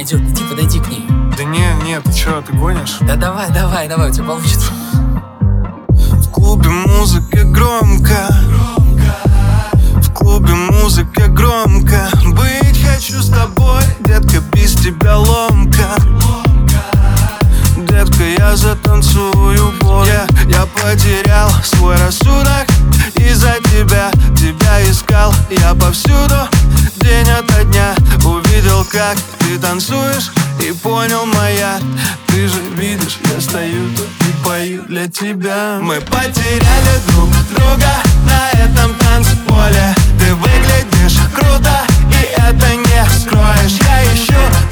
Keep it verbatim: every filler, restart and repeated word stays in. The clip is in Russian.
идет, иди подойди к ней. Да не, нет, ты чё, ты гонишь? Да давай, давай, давай, у тебя получится. В клубе музыка громко, в клубе музыка громко. Быть хочу с тобой, детка, без тебя ломка. Детка, я затанцую боль. Я, я потерял свой рассудок из-за тебя, тебя искал я повсюду. День ото дня увидел, как ты танцуешь, и понял, моя, ты же видишь, я стою тут и пою для тебя. Мы потеряли друг друга на этом танцполе. Ты выглядишь круто, и это не скроешь. Я ищу